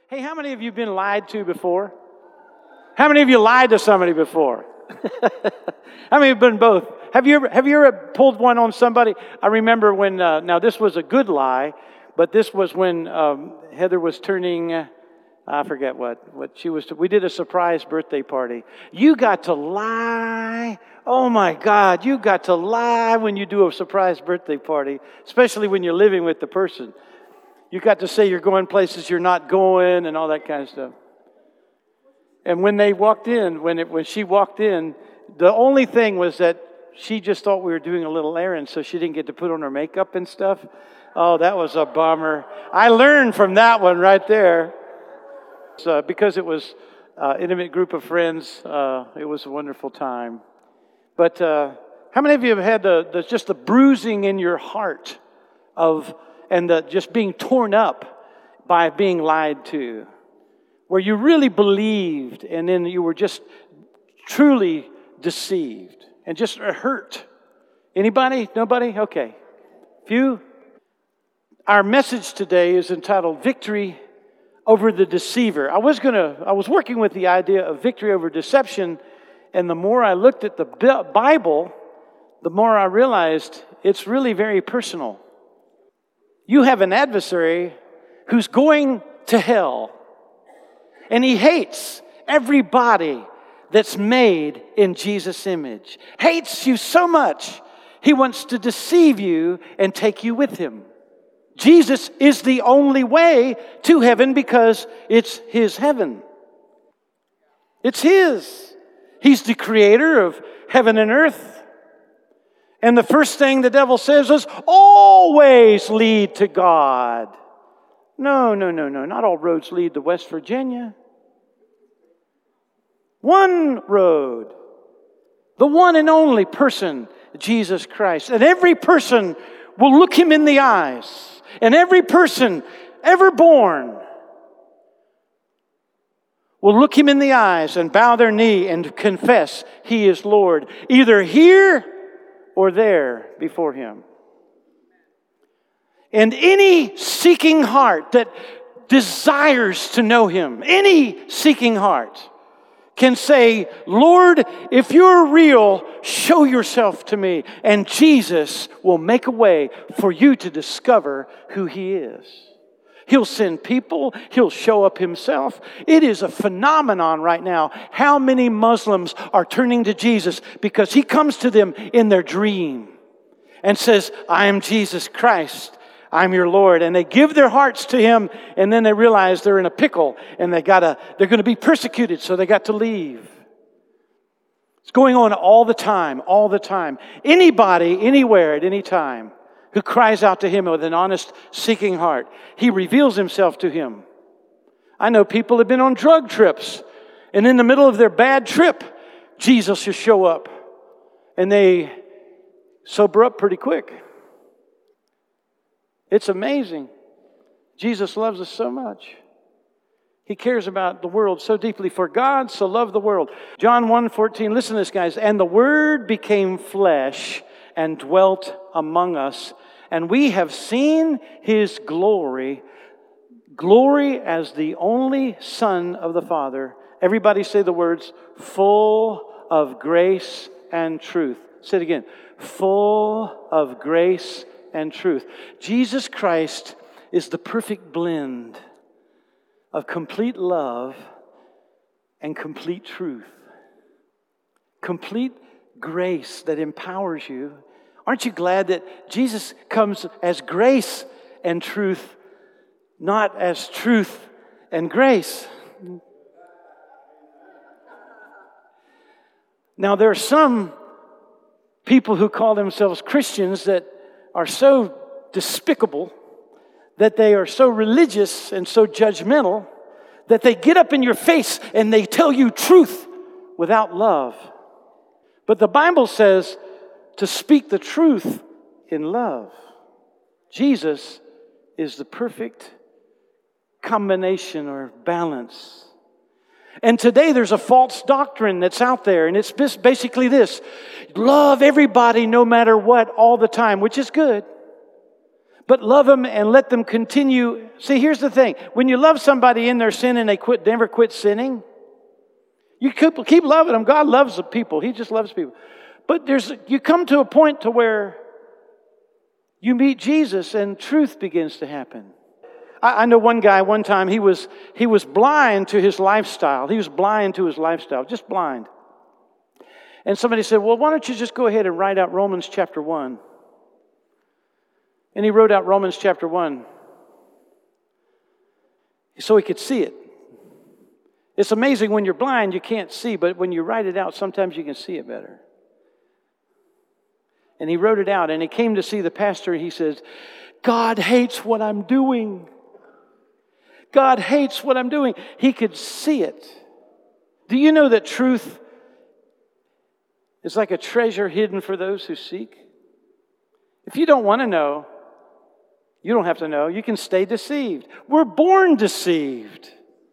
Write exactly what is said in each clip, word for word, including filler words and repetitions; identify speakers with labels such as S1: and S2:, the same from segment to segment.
S1: Hey, how many of you have been lied to before? How many of you lied to somebody before? How many have been both? Have you ever, have you ever pulled one on somebody? I remember when, uh, now this was a good lie, but this was when um, Heather was turning, uh, I forget what, what she was, we did a surprise birthday party. You got to lie. Oh my God, you got to lie when you do a surprise birthday party, especially when you're living with the person. You got to say you're going places you're not going and all that kind of stuff. And when they walked in, when it when she walked in, the only thing was that she just thought we were doing a little errand, so she didn't get to put on her makeup and stuff. Oh, that was a bummer. I learned from that one right there. So, because it was an intimate group of friends, uh, it was a wonderful time. But uh, how many of you have had the, the just the bruising in your heart of and the, just being torn up by being lied to? Where you really believed and then you were just truly deceived and just hurt. Anybody? Nobody? Okay. Few? Our message today is entitled Victory Over the Deceiver. I was gonna, I was working with the idea of victory over deception, and the more I looked at the Bible, the more I realized it's really very personal. You have an adversary who's going to hell. And he hates everybody that's made in Jesus' image. Hates you so much, he wants to deceive you and take you with him. Jesus is the only way to heaven because it's his heaven. It's his. He's the creator of heaven and earth. And the first thing the devil says is, always lead to God. No, no, no, no. Not all roads lead to West Virginia. One road. The one and only person, Jesus Christ. And every person will look him in the eyes. And every person ever born will look him in the eyes and bow their knee and confess he is Lord. Either here or there before him. And any seeking heart that desires to know him, any seeking heart can say, Lord, if you're real, show yourself to me. And Jesus will make a way for you to discover who he is. He'll send people. He'll show up himself. It is a phenomenon right now. How many Muslims are turning to Jesus because he comes to them in their dream and says, I am Jesus Christ. I'm your Lord. And they give their hearts to him, and then they realize they're in a pickle and they gotta, they're going to be persecuted, so they got to leave. It's going on all the time, all the time. Anybody, anywhere, at any time, who cries out to him with an honest, seeking heart, he reveals himself to him. I know people have been on drug trips, and in the middle of their bad trip, Jesus will show up, and they sober up pretty quick. It's amazing. Jesus loves us so much. He cares about the world so deeply. For God so loved the world. John one fourteen, listen to this, guys. And the Word became flesh and dwelt among us. And we have seen his glory, glory as the only Son of the Father. Everybody say the words, full of grace and truth. Say it again. Full of grace and truth. Jesus Christ is the perfect blend of complete love and complete truth. Complete grace that empowers you. Aren't you glad that Jesus comes as grace and truth, not as truth and grace? Now, there are some people who call themselves Christians that are so despicable, that they are so religious and so judgmental, that they get up in your face and they tell you truth without love. But the Bible says to speak the truth in love. Jesus is the perfect combination or balance. And today there's a false doctrine that's out there, and it's basically this: love everybody no matter what all the time, which is good. But love them and let them continue. See, here's the thing. When you love somebody in their sin and they quit, never quit sinning, you keep, keep loving them. God loves the people. He just loves people. But there's you come to a point to where you meet Jesus and truth begins to happen. I, I know one guy, one time, he was, he was blind to his lifestyle. He was blind to his lifestyle, just blind. And somebody said, well, why don't you just go ahead and write out Romans chapter one? And he wrote out Romans chapter one so he could see it. It's amazing when you're blind, you can't see, but when you write it out, sometimes you can see it better. And he wrote it out, and he came to see the pastor, and he says, God hates what I'm doing. God hates what I'm doing. He could see it. Do you know that truth is like a treasure hidden for those who seek? If you don't want to know, you don't have to know. You can stay deceived. We're born deceived.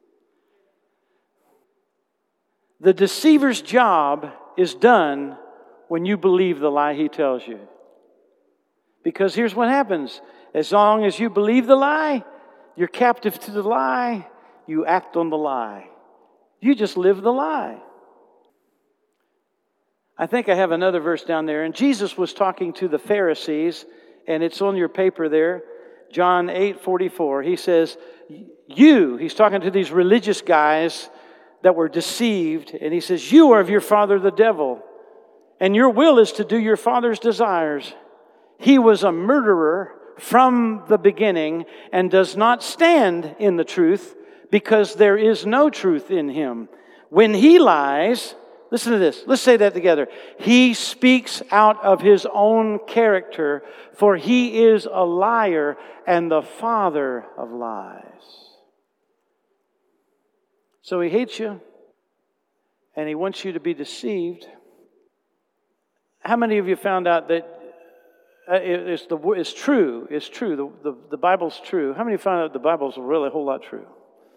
S1: The deceiver's job is done when you believe the lie he tells you. Because here's what happens. As long as you believe the lie, you're captive to the lie, you act on the lie. You just live the lie. I think I have another verse down there. And Jesus was talking to the Pharisees, and it's on your paper there. John eight forty-four. He says, you, he's talking to these religious guys that were deceived, and he says, you are of your father the devil, and your will is to do your father's desires. He was a murderer from the beginning and does not stand in the truth because there is no truth in him. When he lies, listen to this. Let's say that together. He speaks out of his own character, for he is a liar and the father of lies. So he hates you, and he wants you to be deceived. How many of you found out that it's, the, it's true? It's true. The, the, the Bible's true. How many found out the Bible's really a whole lot true?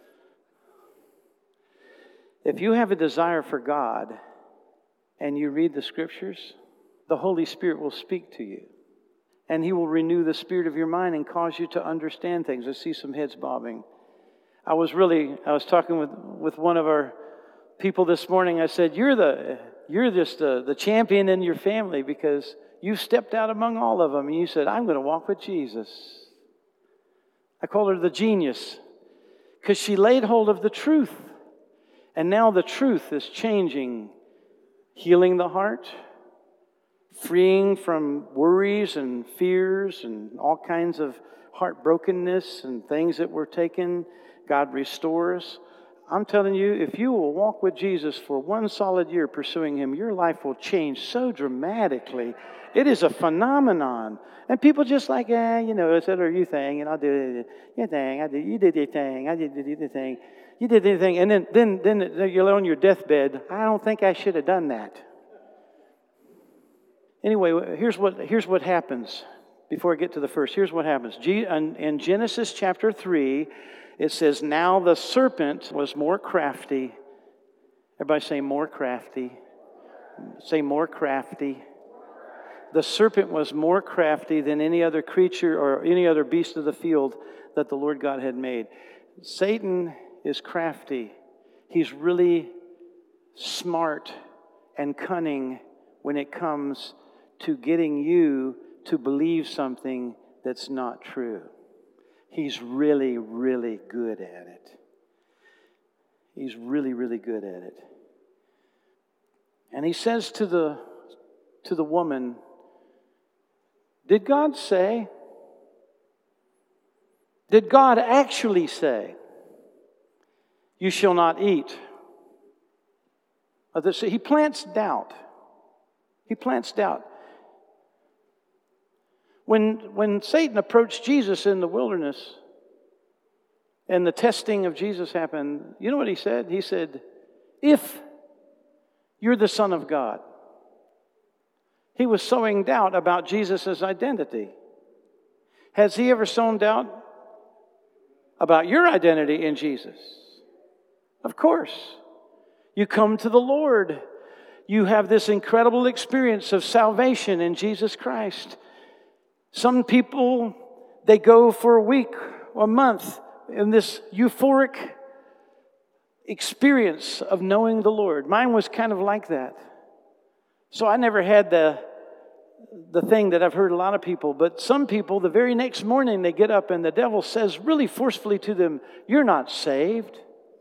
S1: If you have a desire for God and you read the Scriptures, the Holy Spirit will speak to you. And He will renew the spirit of your mind and cause you to understand things. I see some heads bobbing. I was really, I was talking with, with one of our people this morning. I said, you're the, you're just the, the champion in your family because you stepped out among all of them. And you said, I'm going to walk with Jesus. I call her the genius because she laid hold of the truth. And now the truth is changing, healing the heart, freeing from worries and fears and all kinds of heartbrokenness and things that were taken. God restores. I'm telling you, if you will walk with Jesus for one solid year pursuing Him, your life will change so dramatically. It is a phenomenon. And people just like, eh, you know, it's other you thing, and I'll do your thing. I did, you did your thing. I did your thing. You did anything. And then, then, then you're on your deathbed. I don't think I should have done that. Anyway, here's what, here's what happens. Before I get to the first, here's what happens. In Genesis chapter three, it says, now the serpent was more crafty. Everybody say more crafty. Say more crafty. The serpent was more crafty than any other creature or any other beast of the field that the Lord God had made. Satan is crafty. He's really smart and cunning when it comes to getting you to believe something that's not true. He's really, really good at it. He's really, really good at it. And he says to the, to the woman, did God say? Did God actually say, you shall not eat of this? He plants doubt. He plants doubt. When, when Satan approached Jesus in the wilderness and the testing of Jesus happened, you know what he said? He said, if you're the Son of God. He was sowing doubt about Jesus' identity. Has he ever sown doubt about your identity in Jesus? Of course. You come to the Lord. You have this incredible experience of salvation in Jesus Christ. Some people, they go for a week or a month in this euphoric experience of knowing the Lord. Mine was kind of like that. So I never had the, the thing that I've heard a lot of people, but some people, the very next morning they get up and the devil says really forcefully to them, "You're not saved."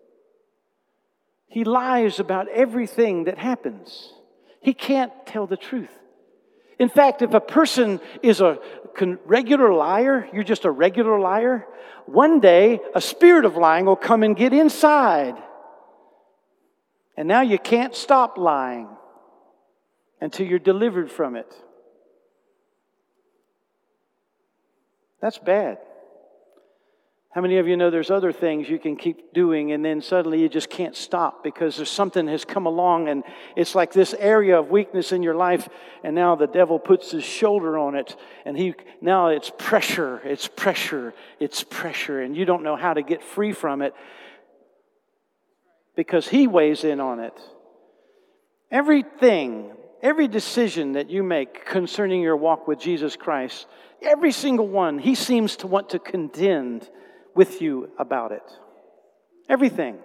S1: He lies about everything that happens. He can't tell the truth. In fact, if a person is a regular liar, you're just a regular liar, one day a spirit of lying will come and get inside. And now you can't stop lying until you're delivered from it. That's bad. How many of you know there's other things you can keep doing and then suddenly you just can't stop because there's something has come along and it's like this area of weakness in your life, and now the devil puts his shoulder on it and he now it's pressure, it's pressure, it's pressure, and you don't know how to get free from it because he weighs in on it. Everything, every decision that you make concerning your walk with Jesus Christ, every single one, he seems to want to contend with you about it. Everything.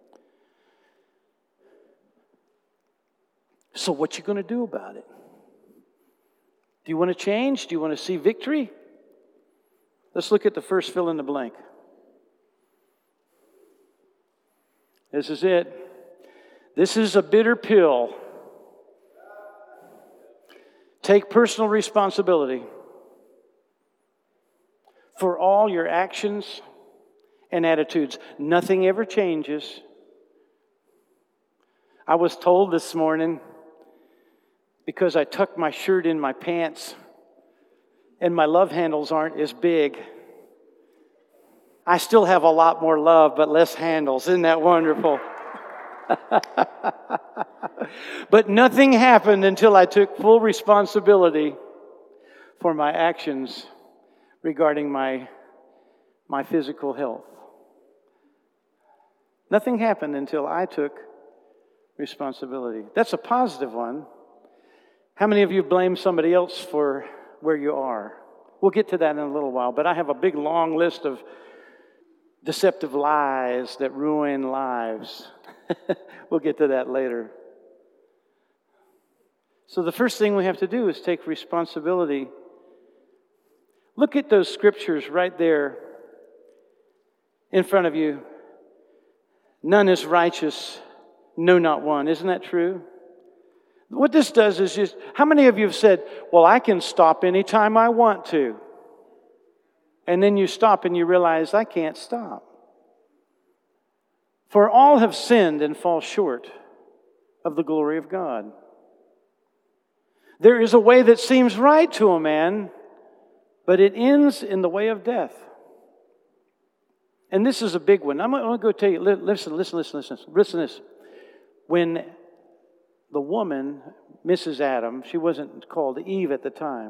S1: So what you going to do about it? Do you want to change? Do you want to see victory? Let's look at the first fill in the blank. This is it. This is a bitter pill. Take personal responsibility for all your actions and attitudes. Nothing ever changes. I was told this morning, because I tucked my shirt in my pants and my love handles aren't as big, I still have a lot more love but less handles. Isn't that wonderful? But nothing happened until I took full responsibility for my actions regarding my, my physical health. Nothing happened until I took responsibility. That's a positive one. How many of you blame somebody else for where you are? We'll get to that in a little while, but I have a big long list of deceptive lies that ruin lives. We'll get to that later. So the first thing we have to do is take responsibility. Look at those scriptures right there in front of you. None is righteous, no, not one. Isn't that true? What this does is just, how many of you have said, well, I can stop anytime I want to? And then you stop and you realize, I can't stop. For all have sinned and fall short of the glory of God. There is a way that seems right to a man, but it ends in the way of death. And this is a big one. I'm going to go tell you, listen, listen, listen, listen. Listen to this. When the woman, Missus Adam, she wasn't called Eve at the time,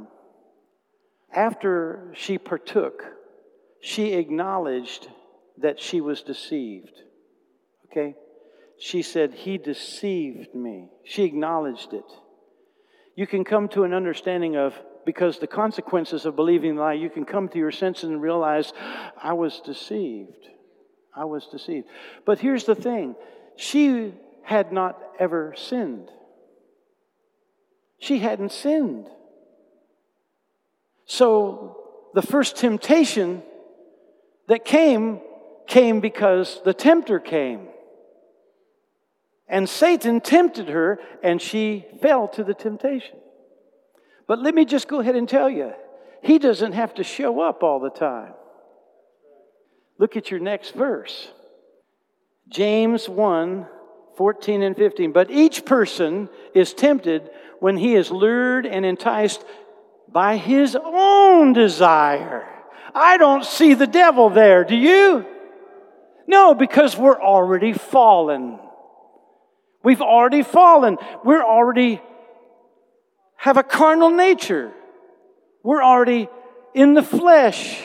S1: after she partook, she acknowledged that she was deceived. Okay? She said, he deceived me. She acknowledged it. You can come to an understanding of, because the consequences of believing the lie, you can come to your senses and realize, I was deceived. I was deceived. But here's the thing. She had not ever sinned. She hadn't sinned. So the first temptation that came, came because the tempter came. And Satan tempted her, and she fell to the temptation. But let me just go ahead and tell you, he doesn't have to show up all the time. Look at your next verse. James one, fourteen and fifteen. But each person is tempted when he is lured and enticed by his own desire. I don't see the devil there, do you? No, because we're already fallen. We've already fallen. We're already have a carnal nature. We're already in the flesh.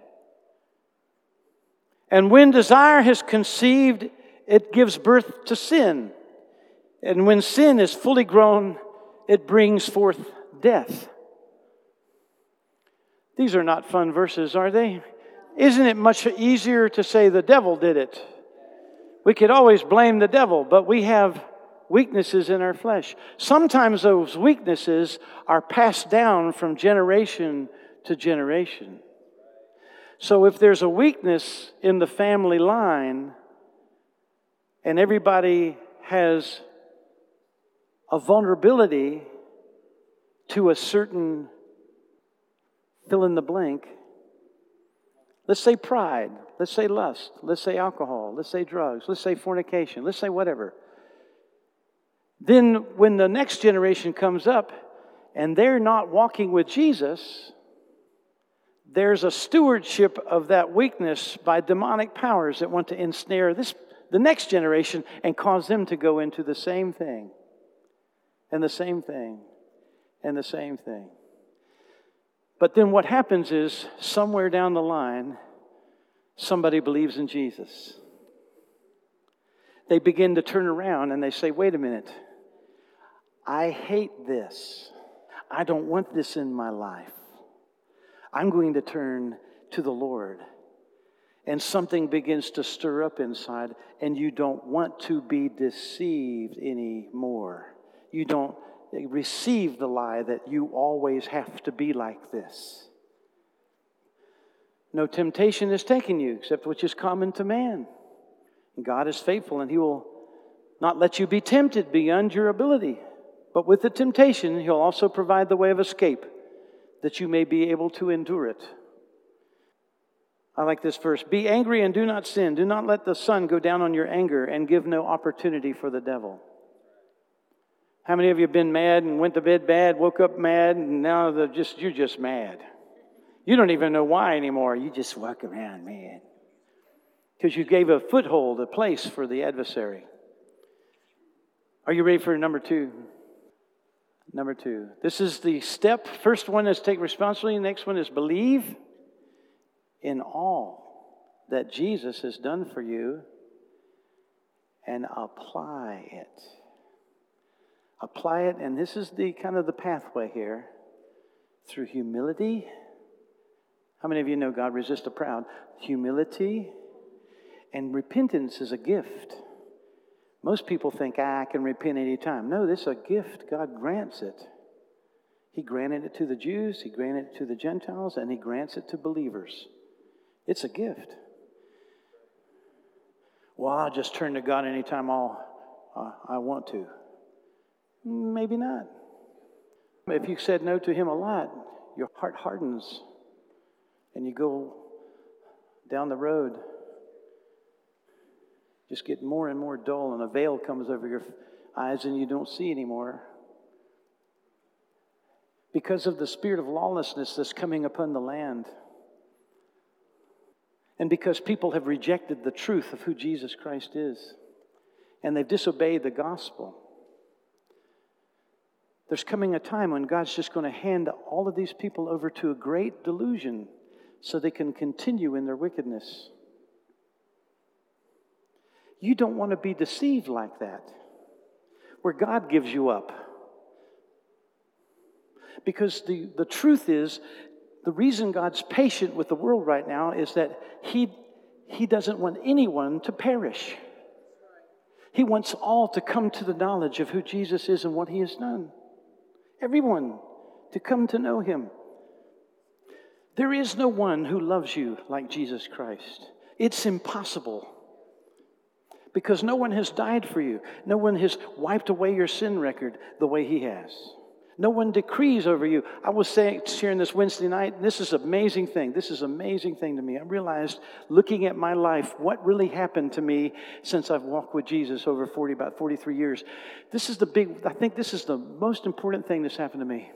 S1: And when desire has conceived, it gives birth to sin. And when sin is fully grown, it brings forth death. These are not fun verses, are they? Isn't it much easier to say the devil did it? We could always blame the devil, but we have weaknesses in our flesh. Sometimes those weaknesses are passed down from generation to generation. So if there's a weakness in the family line and everybody has a vulnerability to a certain fill in the blank, let's say pride, let's say lust, let's say alcohol, let's say drugs, let's say fornication, let's say whatever. Then when the next generation comes up and they're not walking with Jesus, there's a stewardship of that weakness by demonic powers that want to ensnare this, the next generation and cause them to go into the same thing and the same thing and the same thing. But then what happens is somewhere down the line, somebody believes in Jesus. They begin to turn around and they say, wait a minute, I hate this. I don't want this in my life. I'm going to turn to the Lord. And something begins to stir up inside, and you don't want to be deceived anymore. You don't receive the lie that you always have to be like this. No temptation is taken you except which is common to man. And God is faithful, and He will not let you be tempted beyond your ability. But with the temptation, He'll also provide the way of escape that you may be able to endure it. I like this verse. Be angry and do not sin. Do not let the sun go down on your anger, and give no opportunity for the devil. How many of you have been mad and went to bed bad, woke up mad, and now they're just you're just mad? You don't even know why anymore. You just walk around mad. Because you gave a foothold, a place for the adversary. Are you ready for number two? Number two. This is the step. First one is take responsibility. Next one is believe in all that Jesus has done for you and apply it. Apply it, and this is the kind of the pathway here, through humility. How many of you know God resists the proud? Humility and repentance is a gift. Most people think, ah, I can repent anytime. No, this is a gift. God grants it. He granted it to the Jews, He granted it to the Gentiles, and He grants it to believers. It's a gift. Well, I'll just turn to God anytime I'll, uh, I want to. Maybe not. If you said no to Him a lot, your heart hardens and you go down the road, just get more and more dull, and a veil comes over your eyes and you don't see anymore. Because of the spirit of lawlessness that's coming upon the land. And because people have rejected the truth of who Jesus Christ is. And they've disobeyed the gospel. There's coming a time when God's just going to hand all of these people over to a great delusion so they can continue in their wickedness. You don't want to be deceived like that, where God gives you up. Because the, the truth is, the reason God's patient with the world right now is that He, he doesn't want anyone to perish. He wants all to come to the knowledge of who Jesus is and what He has done. Everyone to come to know Him. There is no one who loves you like Jesus Christ. It's impossible. Because no one has died for you. No one has wiped away your sin record the way He has. No one decrees over you. I was saying, sharing this Wednesday night, this is an amazing thing. This is an amazing thing to me. I realized, looking at my life, what really happened to me since I've walked with Jesus over forty, about forty-three years. This is the big, I think this is the most important thing that's happened to me.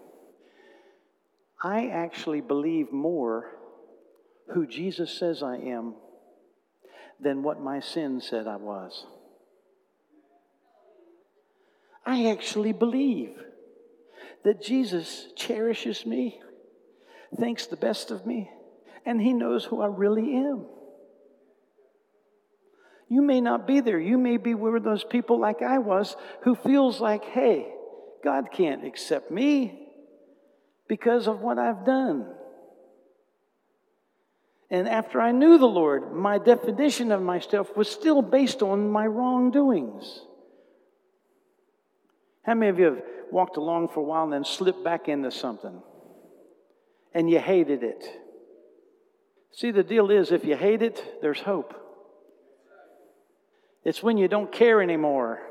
S1: I actually believe more who Jesus says I am than what my sin said I was. I actually believe that Jesus cherishes me, thinks the best of me, and He knows who I really am. You may not be there. You may be one of those people like I was who feels like, hey, God can't accept me because of what I've done. And after I knew the Lord, my definition of myself was still based on my wrongdoings. How many of you have walked along for a while and then slipped back into something and you hated it? See, the deal is, if you hate it, there's hope. It's when you don't care anymore.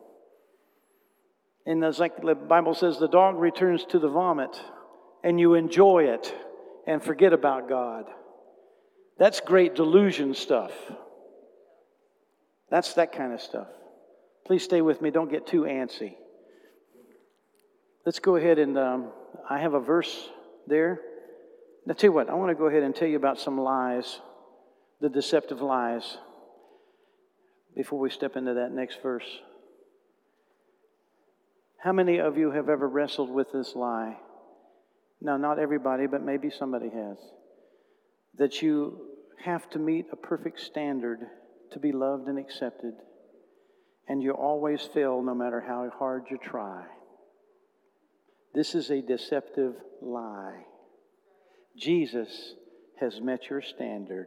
S1: And it's like the Bible says, the dog returns to the vomit, and you enjoy it and forget about God. That's great delusion stuff. That's that kind of stuff. Please stay with me. Don't get too antsy. Let's go ahead and um, I have a verse there. Now, tell you what, I want to go ahead and tell you about some lies, the deceptive lies, before we step into that next verse. How many of you have ever wrestled with this lie? Now, not everybody, but maybe somebody has. That you have to meet a perfect standard to be loved and accepted, and you always fail no matter how hard you try. This is a deceptive lie. Jesus has met your standard.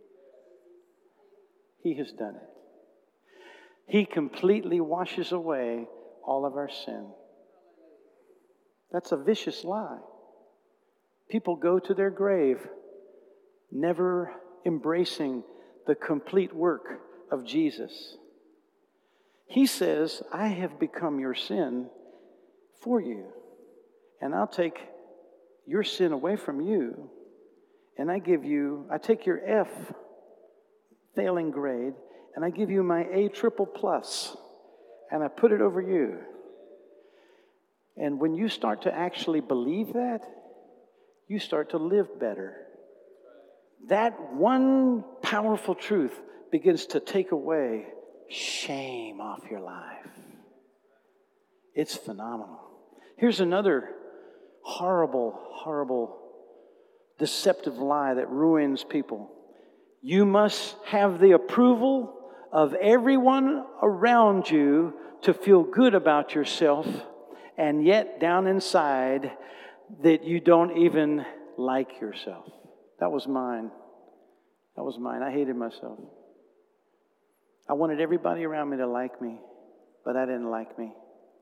S1: He has done it. He completely washes away all of our sin. That's a vicious lie. People go to their grave never embracing the complete work of Jesus. He says, I have become your sin for you, and I'll take your sin away from you, and I give you, I take your F failing grade, and I give you my A triple plus, and I put it over you. And when you start to actually believe that, you start to live better. That one powerful truth begins to take away shame off your life. It's phenomenal. Here's another horrible, horrible, deceptive lie that ruins people. You must have the approval of everyone around you to feel good about yourself, and yet down inside that you don't even like yourself. That was mine. That was mine. I hated myself. I wanted everybody around me to like me, but I didn't like me.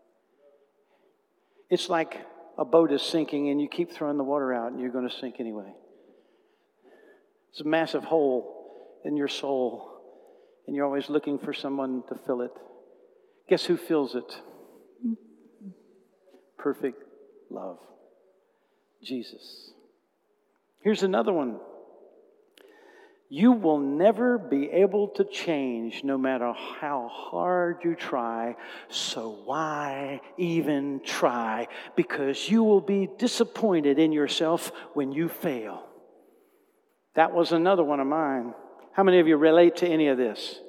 S1: It's like a boat is sinking and you keep throwing the water out and you're going to sink anyway. It's a massive hole in your soul, and you're always looking for someone to fill it. Guess who fills it? Perfect love. Jesus. Here's another one. You will never be able to change no matter how hard you try, so why even try? Because you will be disappointed in yourself when you fail. That was another one of mine. How many of you relate to any of this?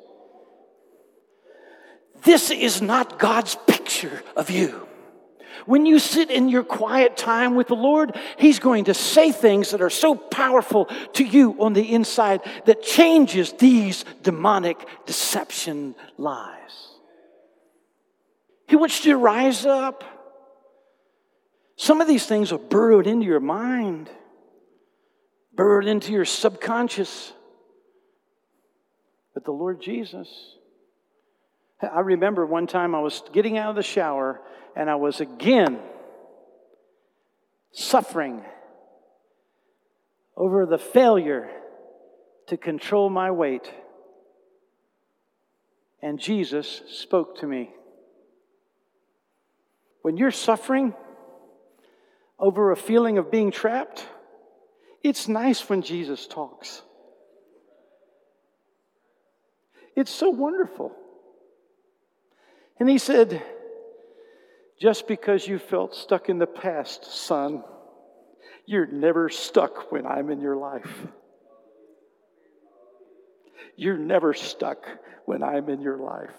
S1: This is not God's picture of you. When you sit in your quiet time with the Lord, He's going to say things that are so powerful to you on the inside that changes these demonic deception lies. He wants you to rise up. Some of these things are burrowed into your mind, burrowed into your subconscious. But the Lord Jesus, I remember one time I was getting out of the shower and I was again suffering over the failure to control my weight. And Jesus spoke to me. When you're suffering over a feeling of being trapped, it's nice when Jesus talks. It's so wonderful. And He said, just because you felt stuck in the past, son, you're never stuck when I'm in your life. You're never stuck when I'm in your life.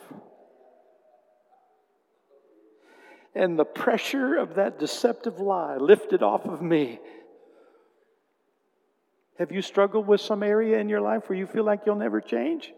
S1: And the pressure of that deceptive lie lifted off of me. Have you struggled with some area in your life where you feel like you'll never change?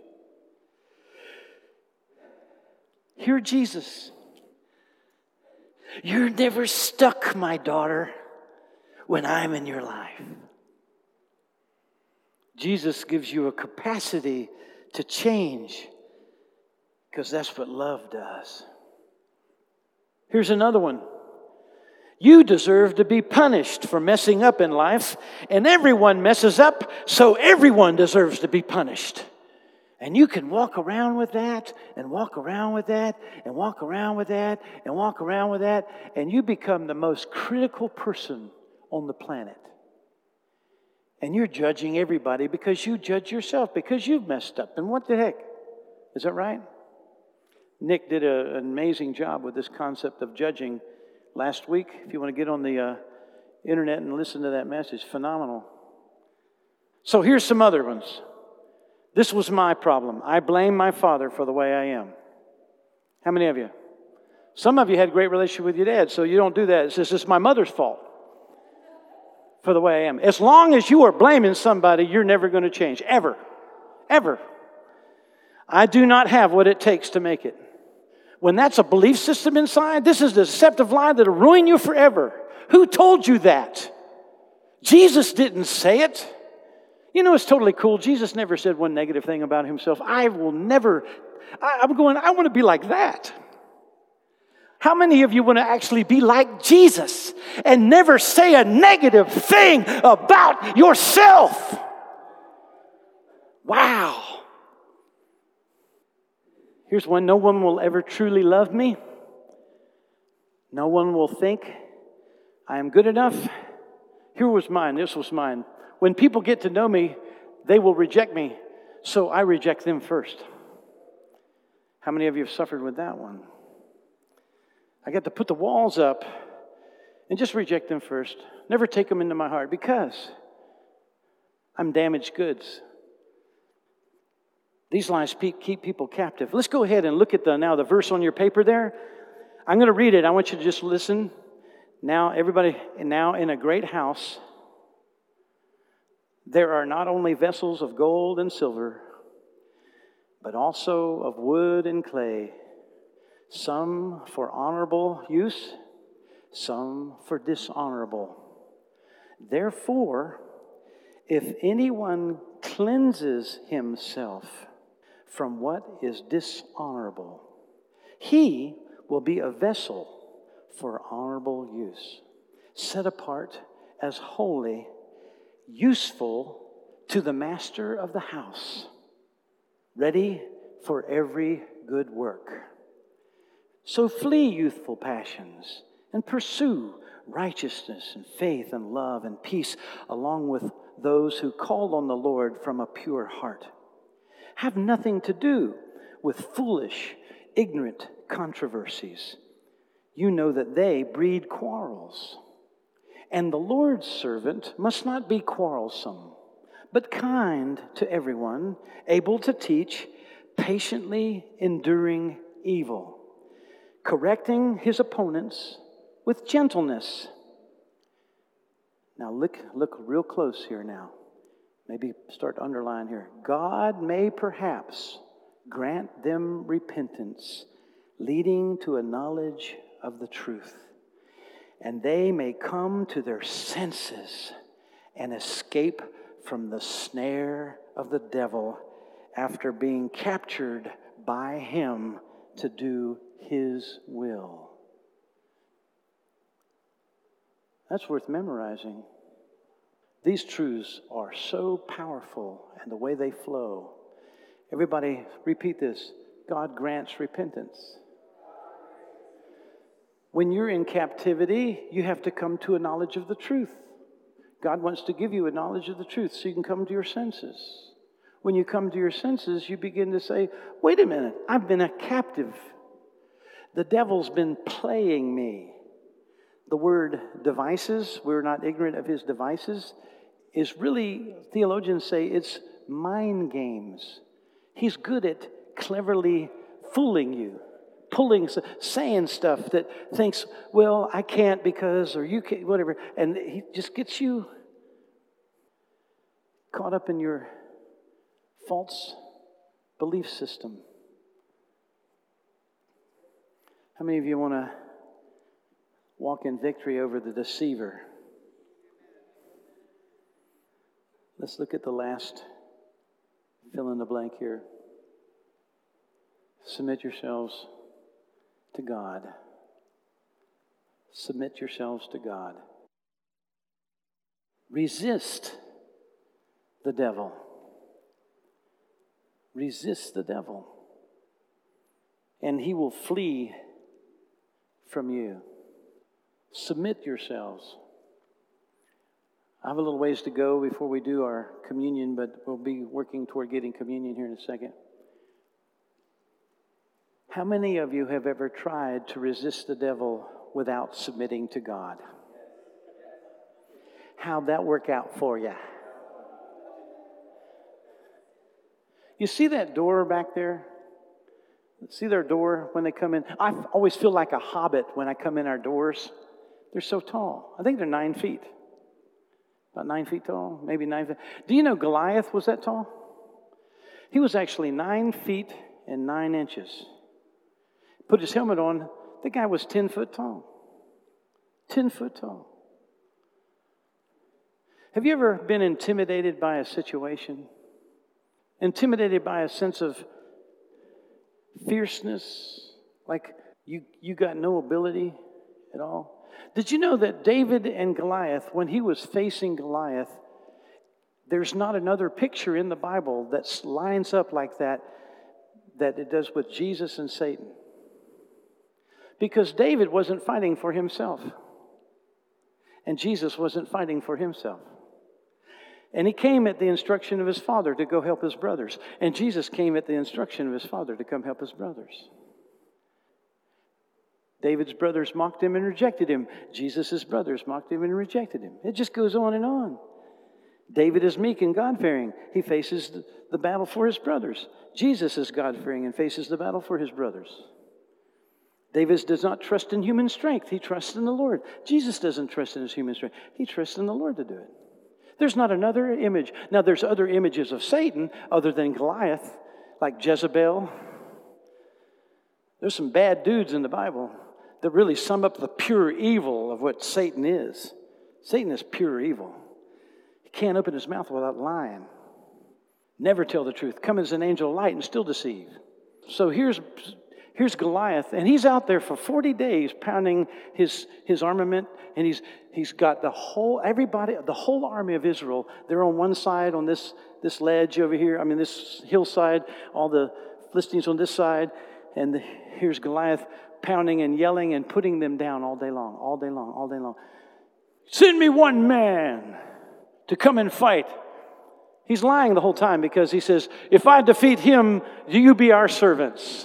S1: Hear Jesus. You're never stuck, my daughter, when I'm in your life. Jesus gives you a capacity to change because that's what love does. Here's another one. You deserve to be punished for messing up in life, and everyone messes up, so everyone deserves to be punished. And you can walk around with that, and walk around with that, and walk around with that, and walk around with that, and you become the most critical person on the planet. And you're judging everybody because you judge yourself, because you've messed up. And what the heck? Is that right? Nick did a, an amazing job with this concept of judging last week. If you want to get on the uh, internet and listen to that message, phenomenal. So here's some other ones. This was my problem. I blame my father for the way I am. How many of you? Some of you had a great relationship with your dad, so you don't do that. It's just, it's my mother's fault for the way I am. As long as you are blaming somebody, you're never going to change. Ever. Ever. I do not have what it takes to make it. When that's a belief system inside, this is the deceptive lie that'll ruin you forever. Who told you that? Jesus didn't say it. You know, it's totally cool. Jesus never said one negative thing about himself. I will never, I, I'm going, I want to be like that. How many of you want to actually be like Jesus and never say a negative thing about yourself? Wow. Here's one. No one will ever truly love me. No one will think I am good enough. Here was mine. This was mine. When people get to know me, they will reject me. So I reject them first. How many of you have suffered with that one? I got to put the walls up and just reject them first. Never take them into my heart because I'm damaged goods. These lies keep people captive. Let's go ahead and look at the now the verse on your paper there. I'm going to read it. I want you to just listen. Now, everybody, now in a great house, there are not only vessels of gold and silver, but also of wood and clay, some for honorable use, some for dishonorable. Therefore, if anyone cleanses himself from what is dishonorable, he will be a vessel for honorable use, set apart as holy, useful to the master of the house, ready for every good work. So flee youthful passions and pursue righteousness and faith and love and peace along with those who call on the Lord from a pure heart. Have nothing to do with foolish, ignorant controversies. You know that they breed quarrels. And the Lord's servant must not be quarrelsome, but kind to everyone, able to teach, patiently enduring evil, correcting his opponents with gentleness. Now look, look real close here now. Maybe start to underline here. God may perhaps grant them repentance, leading to a knowledge of the truth, and they may come to their senses and escape from the snare of the devil after being captured by him to do his will. That's worth memorizing. These truths are so powerful and the way they flow. Everybody repeat this. God grants repentance. When you're in captivity, you have to come to a knowledge of the truth. God wants to give you a knowledge of the truth so you can come to your senses. When you come to your senses, you begin to say, wait a minute, I've been a captive. The devil's been playing me. The word devices, we're not ignorant of his devices, is really, theologians say, it's mind games. He's good at cleverly fooling you, pulling, saying stuff that thinks, well, I can't because, or you can't, whatever. And he just gets you caught up in your false belief system. How many of you want to walk in victory over the deceiver? Let's look at the last fill in the blank here. Submit yourselves to God. Submit yourselves to God. Resist the devil. Resist the devil. And he will flee from you. Submit yourselves. I have a little ways to go before we do our communion, but we'll be working toward getting communion here in a second. How many of you have ever tried to resist the devil without submitting to God? How'd that work out for you? You see that door back there? See their door when they come in? I always feel like a hobbit when I come in our doors. They're so tall. I think they're nine feet. About nine feet tall, maybe nine feet. Do you know Goliath was that tall? He was actually nine feet and nine inches. Put his helmet on, the guy was ten foot tall. Ten foot tall. Have you ever been intimidated by a situation? Intimidated by a sense of fierceness? Like you, you got no ability at all? Did you know that David and Goliath, when he was facing Goliath, there's not another picture in the Bible that lines up like that, that it does with Jesus and Satan? Because David wasn't fighting for himself. And Jesus wasn't fighting for himself. And he came at the instruction of his father to go help his brothers. And Jesus came at the instruction of his father to come help his brothers. David's brothers mocked him and rejected him. Jesus' brothers mocked him and rejected him. It just goes on and on. David is meek and God-fearing. He faces the battle for his brothers. Jesus is God-fearing and faces the battle for his brothers. David does not trust in human strength. He trusts in the Lord. Jesus doesn't trust in his human strength. He trusts in the Lord to do it. There's not another image. Now, there's other images of Satan other than Goliath, like Jezebel. There's some bad dudes in the Bible that really sum up the pure evil of what Satan is. Satan is pure evil. He can't open his mouth without lying. Never tell the truth. Come as an angel of light and still deceive. So here's here's Goliath, and he's out there for forty days pounding his, his armament, and he's he's got the whole everybody, the whole army of Israel. They're on one side on this this ledge over here. I mean this hillside. All the Philistines on this side, and the, here's Goliath pounding and yelling and putting them down all day long, all day long, all day long. Send me one man to come and fight. He's lying the whole time because he says, if I defeat him, you be our servants.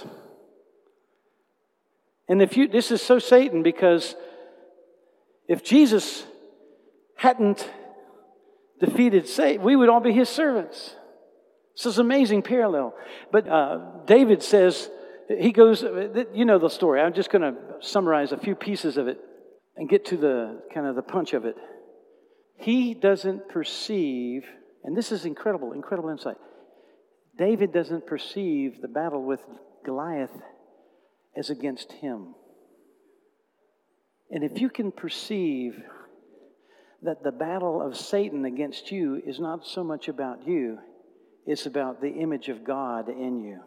S1: And if you, this is so Satan, because if Jesus hadn't defeated Satan, we would all be his servants. This is an amazing parallel. But uh, David says, he goes, you know the story. I'm just going to summarize a few pieces of it and get to the kind of the punch of it. He doesn't perceive, and this is incredible, incredible insight. David doesn't perceive the battle with Goliath as against him. And if you can perceive that the battle of Satan against you is not so much about you, it's about the image of God in you.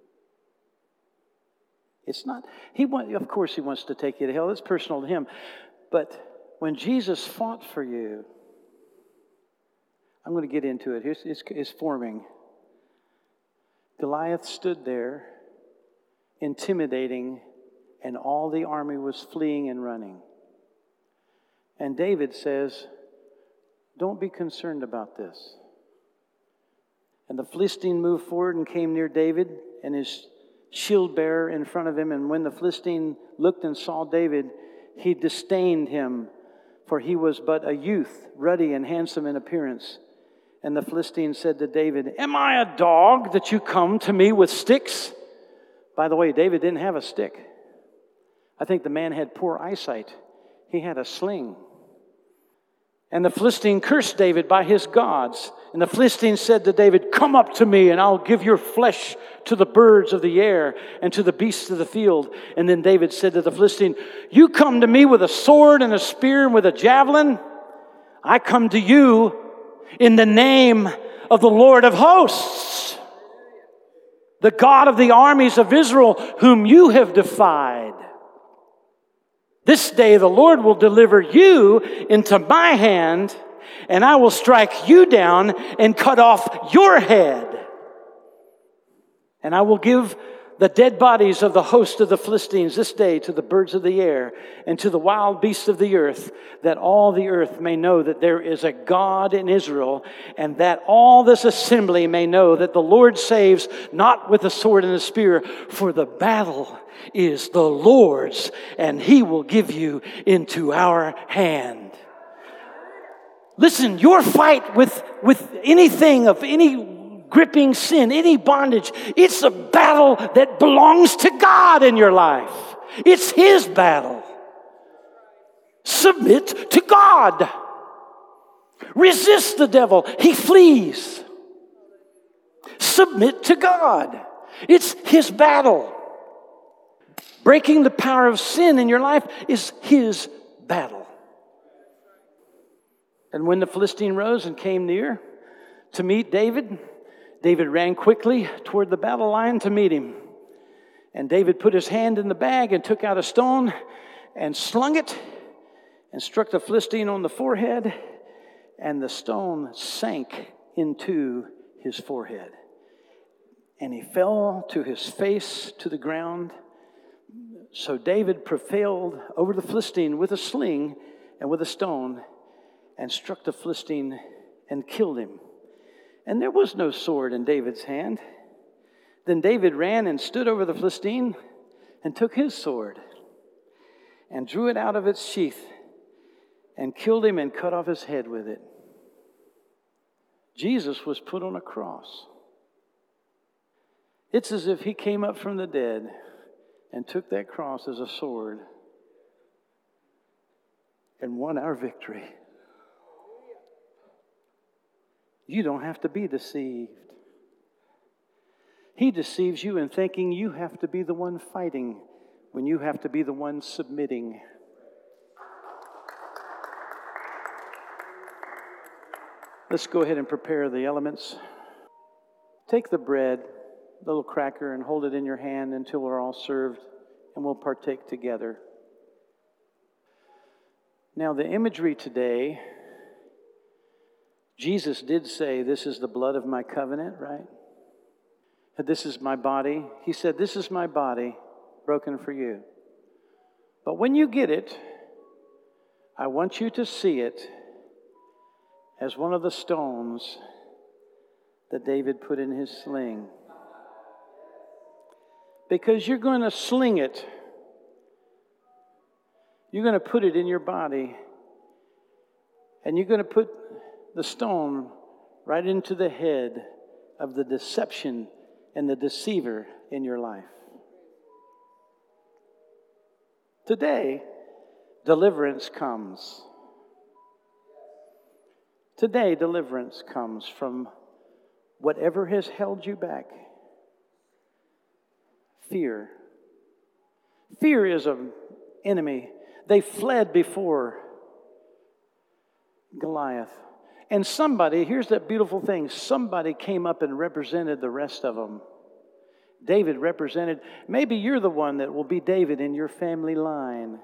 S1: It's not, he want, of course he wants to take you to hell. It's personal to him. But when Jesus fought for you, I'm going to get into it. It's, it's, it's forming. Goliath stood there, intimidating, and all the army was fleeing and running. And David says, don't be concerned about this. And the Philistine moved forward and came near David and his shield bearer in front of him. And when the Philistine looked and saw David, he disdained him, for he was but a youth, ruddy and handsome in appearance. And the Philistine said to David, am I a dog that you come to me with sticks? By the way, David didn't have a stick. I think the man had poor eyesight. He had a sling. And the Philistine cursed David by his gods. And the Philistine said to David, come up to me, and I'll give your flesh to the birds of the air and to the beasts of the field. And then David said to the Philistine, you come to me with a sword and a spear and with a javelin? I come to you in the name of the Lord of hosts, the God of the armies of Israel, whom you have defied. This day the Lord will deliver you into my hand, and I will strike you down and cut off your head. And I will give the dead bodies of the host of the Philistines this day to the birds of the air and to the wild beasts of the earth, that all the earth may know that there is a God in Israel, and that all this assembly may know that the Lord saves not with the sword and the spear, for the battle is the Lord's, and He will give you into our hand. Listen, your fight with, with anything of any gripping sin, any bondage, it's a battle that belongs to God in your life. It's His battle. Submit to God. Resist the devil. He flees. Submit to God. It's His battle. Breaking the power of sin in your life is His battle. And when the Philistine rose and came near to meet David, David ran quickly toward the battle line to meet him. And David put his hand in the bag and took out a stone and slung it and struck the Philistine on the forehead, and the stone sank into his forehead. And he fell to his face to the ground. So David prevailed over the Philistine with a sling and with a stone, and struck the Philistine and killed him. And there was no sword in David's hand. Then David ran and stood over the Philistine and took his sword and drew it out of its sheath and killed him and cut off his head with it. Jesus was put on a cross. It's as if He came up from the dead and took that cross as a sword and won our victory. You don't have to be deceived. He deceives you in thinking you have to be the one fighting when you have to be the one submitting. Let's go ahead and prepare the elements. Take the bread, the little cracker, and hold it in your hand until we're all served, and we'll partake together. Now, the imagery today, Jesus did say, "This is the blood of my covenant," right? That this is my body. He said, "This is my body broken for you." But when you get it, I want you to see it as one of the stones that David put in his sling. Because you're going to sling it. You're going to put it in your body. And you're going to put the stone right into the head of the deception and the deceiver in your life. Today, deliverance comes. Today, deliverance comes from whatever has held you back. Fear. Fear is an enemy. They fled before Goliath. And somebody, here's that beautiful thing, somebody came up and represented the rest of them. David represented, maybe you're the one that will be David in your family line.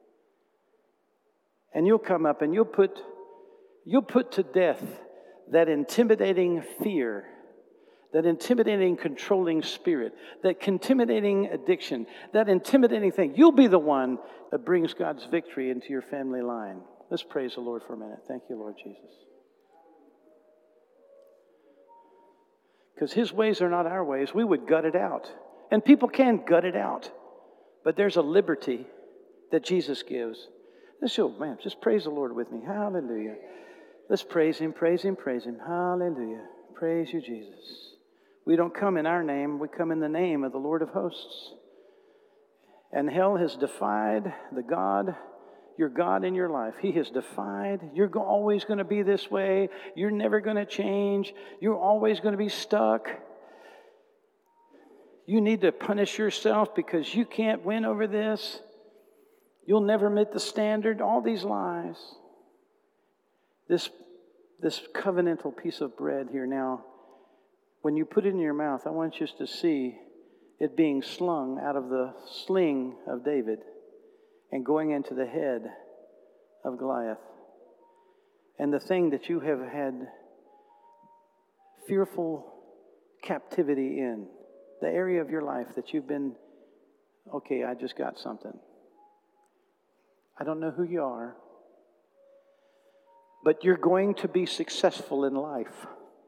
S1: And you'll come up and you'll put, you'll put to death that intimidating fear, that intimidating controlling spirit, that intimidating addiction, that intimidating thing. You'll be the one that brings God's victory into your family line. Let's praise the Lord for a minute. Thank you, Lord Jesus. Because His ways are not our ways. We would gut it out. And people can gut it out. But there's a liberty that Jesus gives. Let's show, man, just praise the Lord with me. Hallelujah. Let's praise Him, praise Him, praise Him. Hallelujah. Praise you, Jesus. We don't come in our name. We come in the name of the Lord of hosts. And hell has defied the God, your God in your life. He has defied. You're always going to be this way. You're never going to change. You're always going to be stuck. You need to punish yourself because you can't win over this. You'll never meet the standard. All these lies. This, this covenantal piece of bread here now, when you put it in your mouth, I want you to see it being slung out of the sling of David and going into the head of Goliath. And the thing that you have had fearful captivity in, the area of your life that you've been, okay, I just got something. I don't know who you are, but you're going to be successful in life.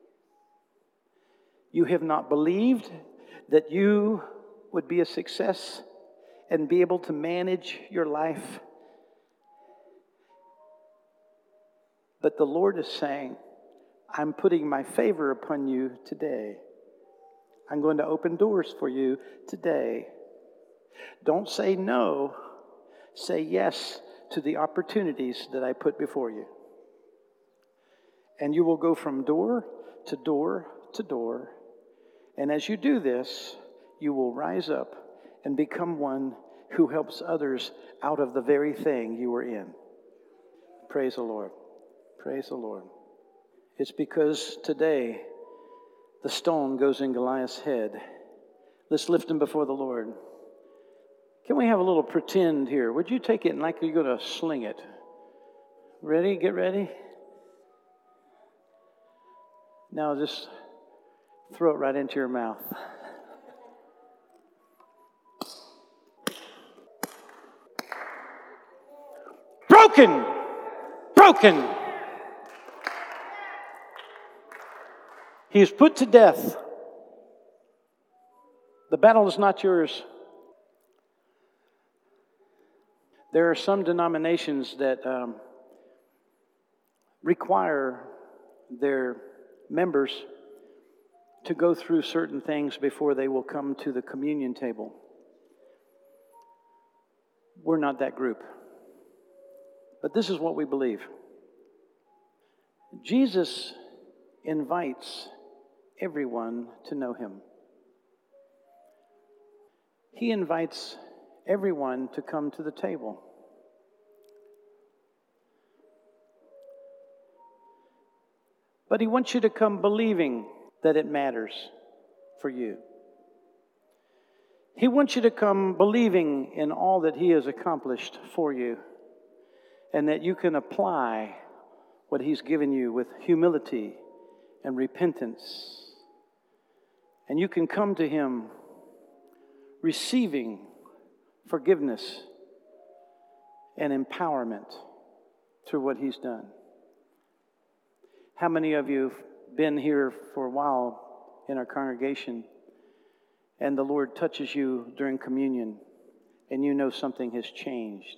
S1: You have not believed that you would be a success and be able to manage your life. But the Lord is saying, I'm putting my favor upon you today. I'm going to open doors for you today. Don't say no. Say yes to the opportunities that I put before you. And you will go from door to door to door. And as you do this, you will rise up and become one who helps others out of the very thing you were in. Praise the Lord. Praise the Lord. It's because today the stone goes in Goliath's head. Let's lift him before the Lord. Can we have a little pretend here? Would you take it and like you're going to sling it? Ready? Get ready? Now just throw it right into your mouth. Broken! Broken! He is put to death. The battle is not yours. There are some denominations that um, require their members to go through certain things before they will come to the communion table. We're not that group. But this is what we believe. Jesus invites everyone to know him. He invites everyone to come to the table. But he wants you to come believing that it matters for you. He wants you to come believing in all that he has accomplished for you, and that you can apply what he's given you with humility and repentance. And you can come to him receiving forgiveness and empowerment through what he's done. How many of you have been here for a while in our congregation and the Lord touches you during communion and you know something has changed?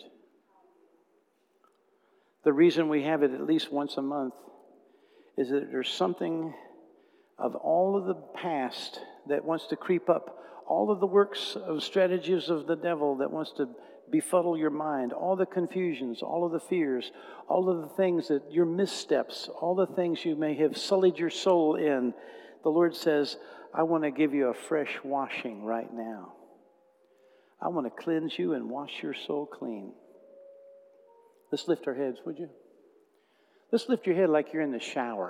S1: The reason we have it at least once a month is that there's something of all of the past that wants to creep up, all of the works of strategies of the devil that wants to befuddle your mind, all the confusions, all of the fears, all of the things that your missteps, all the things you may have sullied your soul in. The Lord says, I want to give you a fresh washing right now. I want to cleanse you and wash your soul clean. Let's lift our heads, would you? Let's lift your head like you're in the shower.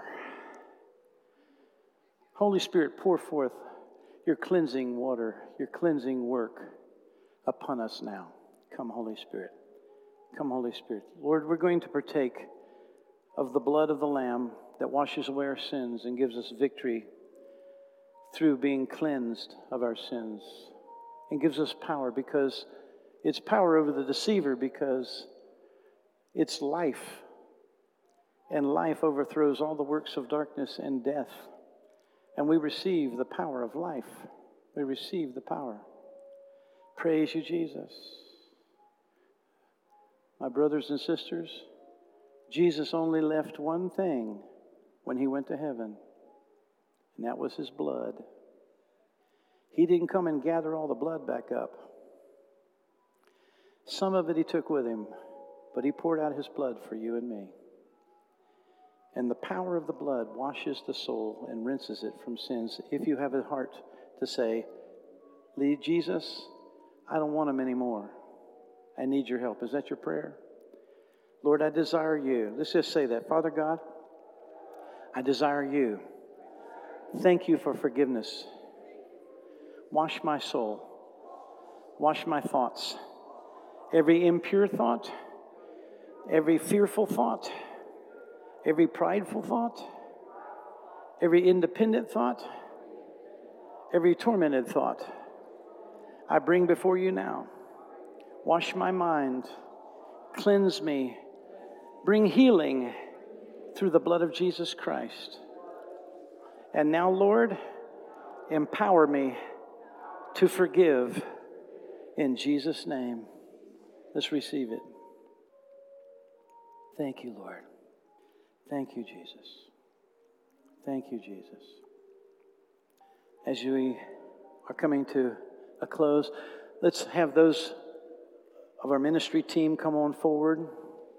S1: Holy Spirit, pour forth your cleansing water, your cleansing work upon us now. Come, Holy Spirit. Come, Holy Spirit. Lord, we're going to partake of the blood of the Lamb that washes away our sins and gives us victory through being cleansed of our sins, and gives us power because it's power over the deceiver, because it's life, and life overthrows all the works of darkness and death. And we receive the power of life. We receive the power. Praise you, Jesus. My brothers and sisters, Jesus only left one thing when he went to heaven, and that was his blood. He didn't come and gather all the blood back up. Some of it he took with him, but he poured out his blood for you and me. And the power of the blood washes the soul and rinses it from sins. If you have a heart to say, Lead Jesus, I don't want him anymore. I need your help. Is that your prayer? Lord, I desire you. Let's just say that. Father God, I desire you. Thank you for forgiveness. Wash my soul. Wash my thoughts. Every impure thought, every fearful thought, every prideful thought, every independent thought, every tormented thought, I bring before you now. Wash my mind. Cleanse me. Bring healing through the blood of Jesus Christ. And now, Lord, empower me to forgive in Jesus' name. Let's receive it. Thank you, Lord. Thank you, Jesus. Thank you, Jesus. As we are coming to a close, let's have those of our ministry team come on forward.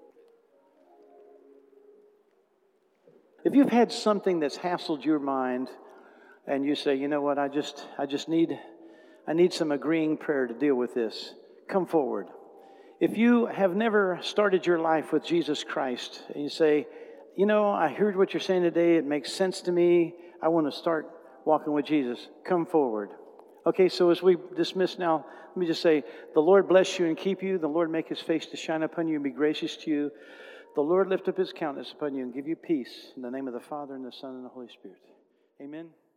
S1: If you've had something that's hassled your mind and you say, you know what, I just I just need I need some agreeing prayer to deal with this, come forward. If you have never started your life with Jesus Christ and you say, you know, I heard what you're saying today, it makes sense to me, I want to start walking with Jesus, come forward. Okay, so as we dismiss now, let me just say, the Lord bless you and keep you. The Lord make his face to shine upon you and be gracious to you. The Lord lift up his countenance upon you and give you peace. In the name of the Father, and the Son, and the Holy Spirit. Amen.